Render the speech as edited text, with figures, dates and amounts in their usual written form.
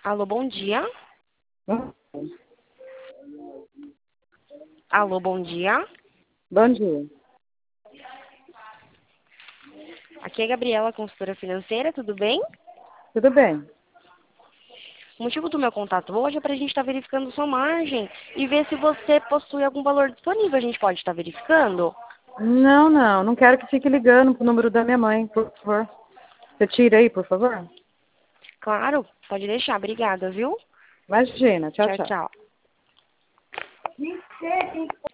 Alô, bom dia. Hum? Alô, bom dia. Bom dia. Aqui é a Gabriela, consultora financeira, tudo bem? Tudo bem? O motivo do meu contato hoje é para a gente estar verificando sua margem e ver se você possui algum valor disponível. A gente pode estar verificando? Não quero que fique ligando pro número da minha mãe, por favor. Você tira aí, por favor? Claro, pode deixar. Obrigada, viu? Imagina. Tchau, Tchau, tchau. tchau.